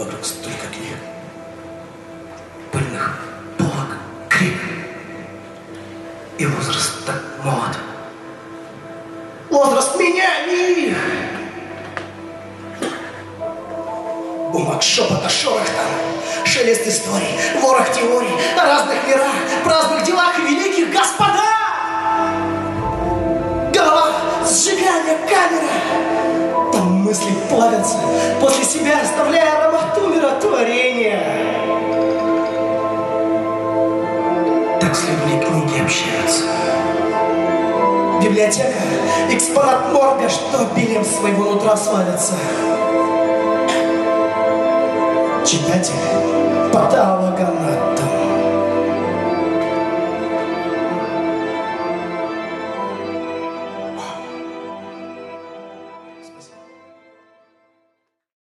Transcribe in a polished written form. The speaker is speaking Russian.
Вокруг столько книг, пыльных полок, крик. И возраст так молод. Возраст меня, не их. Бумаг, шепота, шорох там, шелест историй, ворох теорий о разных мирах, праздных делах и великих господа. Голова, сжигание, камера. Там мысли плавятся, после себя оставляя аромат умиротворения. Так с людьми книги общаются. Библиотека, экспонат морга, что обилием своего нутра славится. Читатель, портал